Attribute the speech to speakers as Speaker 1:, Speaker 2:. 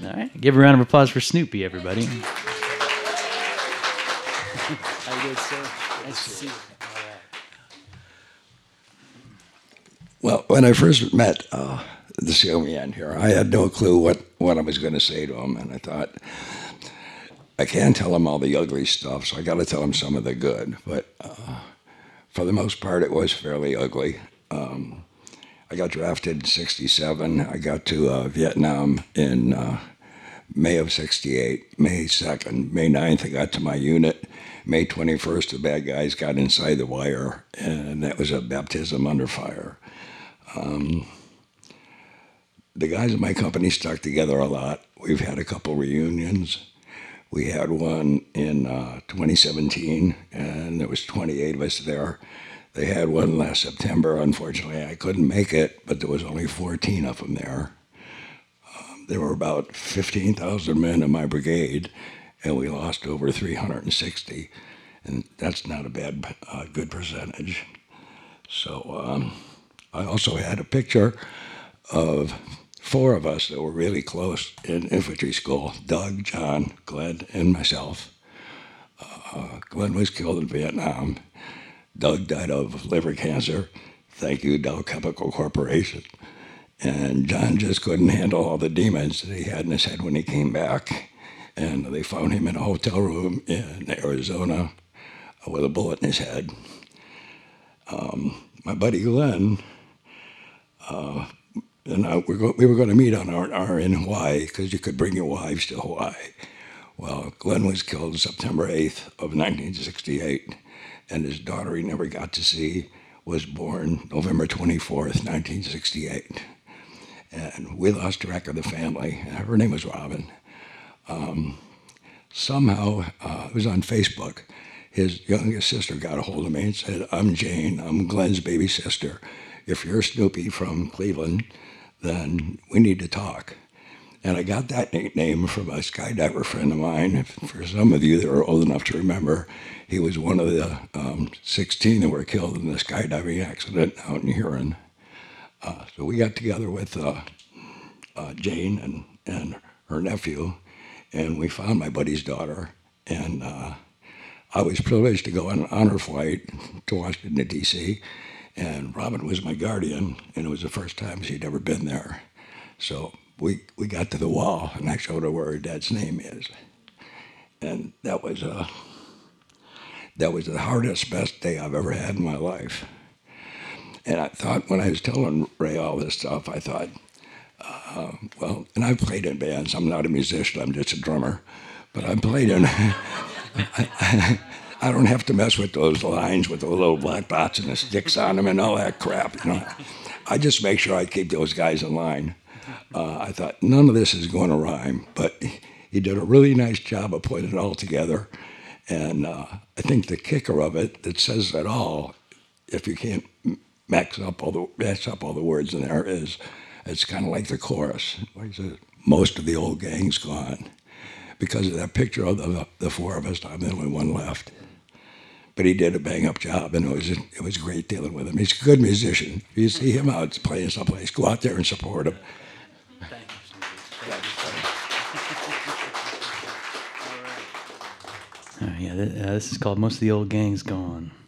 Speaker 1: All right. Give a round of applause for Snoopy, everybody. How you doing, sir? Nice to see you.
Speaker 2: Well, when I first met this young man here, I had no clue what I was going to say to him, and I thought, I can't tell him all the ugly stuff, so I got to tell him some of the good. But for the most part, it was fairly ugly. I got drafted in '67. I got to Vietnam in May of '68, May 2nd. May 9th, I got to my unit. May 21st, the bad guys got inside the wire, and that was a baptism under fire. The guys in my company stuck together a lot. We've had a couple reunions. We had one in 2017, and there was 28 of us there. They had one last September. Unfortunately, I couldn't make it, but there was only 14 of them there. There were about 15,000 men in my brigade, and we lost over 360, and that's not a bad, good percentage. So I also had a picture of 4 of us that were really close in infantry school: Doug, John, Glenn, and myself. Glenn was killed in Vietnam. Doug died of liver cancer. Thank you, Dow Chemical Corporation. And John just couldn't handle all the demons that he had in his head when he came back. And they found him in a hotel room in Arizona with a bullet in his head. My buddy Glenn and we were going to meet on our in Hawaii, because you could bring your wives to Hawaii. Well, Glenn was killed September 8th of 1968, and his daughter he never got to see was born November 24th, 1968. And we lost track of the family. Her name was Robin. Somehow, it was on Facebook, his youngest sister got a hold of me and said, "I'm Jane, I'm Glenn's baby sister. If you're Snoopy from Cleveland, then we need to talk." And I got that nickname from a skydiver friend of mine. For some of you that are old enough to remember, he was one of the 16 that were killed in the skydiving accident out in Huron. So we got together with Jane and her nephew, and we found my buddy's daughter. And I was privileged to go on an honor flight to Washington, D.C., and Robin was my guardian, and it was the first time she'd ever been there. So we got to the wall, and I showed her where her dad's name is. And that was the hardest, best day I've ever had in my life. And I thought, when I was telling Ray all this stuff, I thought, well, and I've played in bands. I'm not a musician, I'm just a drummer. But I played in, I don't have to mess with those lines with the little black dots and the sticks on them and all that crap. I just make sure I keep those guys in line. I thought, none of this is going to rhyme, but he did a really nice job of putting it all together. And I think the kicker of it that says it all, if you can't mess up all the words in there, is it's kind of like the chorus. What is it? Most of the old gang's gone. Because of that picture of the 4 of us, I'm the only one left. But he did a bang-up job, and it was great dealing with him. He's a good musician. If you see him out playing someplace, go out there and support him.
Speaker 1: Thank you. All right. Yeah, this is called Most of the Old Gang's Gone.